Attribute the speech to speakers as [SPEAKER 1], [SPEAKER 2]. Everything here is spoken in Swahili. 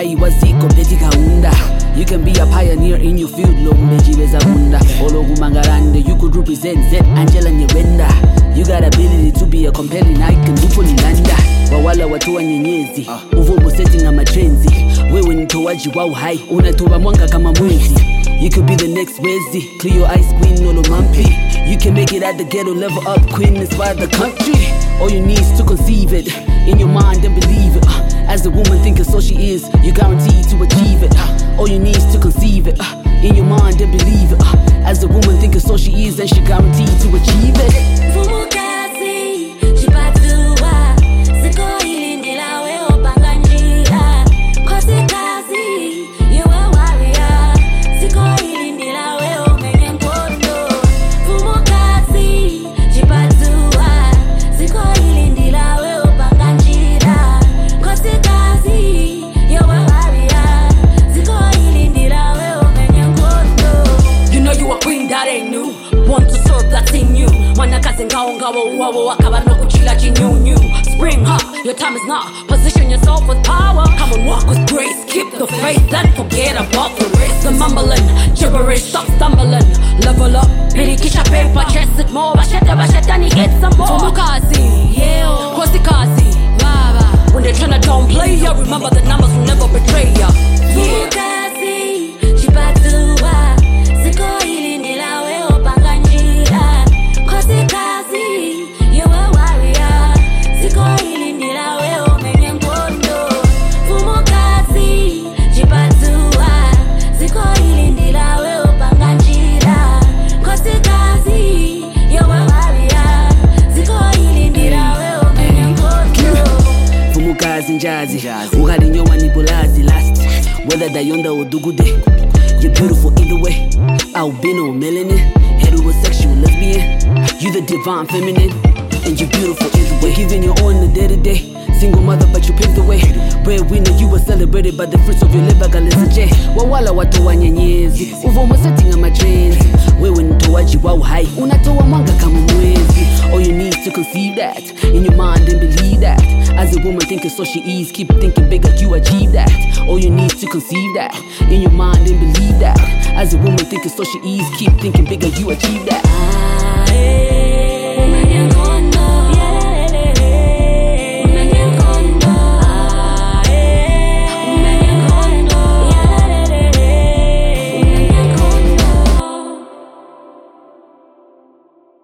[SPEAKER 1] mai waziko betika unda. You can be a pioneer in your field, lombeji bezabunda. Ologu mangarande, you could represent Z, Angela Nyewenda. You got ability to be a compelling icon, upoli landa. Wawala watu wa nyenyezi, uvumo setting ama trenzi. Wewe ni mtoaji wa uhai, unatoa mwanga kama mwezi. You could be the next Wezi, clear your eyes queen, Olo Mampi. You can make it at the ghetto, level up queen, inspire the country. All you need is to conceive it, in your mind and believe it. As a woman thinking so she is, you're guaranteed to achieve it. All you need is to conceive it, in your mind and believe it. As a woman thinking so she is, and she guaranteed to achieve it.
[SPEAKER 2] Want to serve that's in you. Wanakazi ngao ngao wawo wakaba no kuchila chinyunyu. Spring up, your time is now. Position yourself with power. Come on, walk with grace. Keep the faith and forget about the race. The mumbling, gibberish, stop stumbling. Level up, pirikisha paper, chest it more. Basheta ni get some more. Fumukazi, yeah, Kosi kazi, baba. When they're tryna downplay ya, remember the numbers will never betray ya.
[SPEAKER 3] Fumukazi, chipatuwa. Siko ili nilawe opanga njira. Kosi kazi, you a warrior. Siko ili nilawe omenye mkondo. Fumukazi, chipatuwa. Siko ili nilawe opanga njira. Kosi kazi, you a warrior. Siko ili nilawe omenye mkondo.
[SPEAKER 1] Fumukazi njazi, ukali nyowa ni bulazi last. Whether dayonda or dugude, you're beautiful either way. Albino, melanin, heterosexual, lesbian. You the divine feminine, and you're beautiful either way. Giving your all in the day to day. Single mother, but you paved the way. Breadwinner, you were celebrated by the fruits of your labor. Galizaje, wawala watu wa nyenyezi. Uvomo setting ama trenzi. Wewe ni mtoaji wa uhai, unatoa mwanga kama mwezi. All you need to conceive that in your mind and believe that. As a woman thinking so she is, keep thinking bigger, you achieve that. All you need to conceive that in your mind and believe that. As a woman thinking so she is, keep thinking bigger, you achieve that.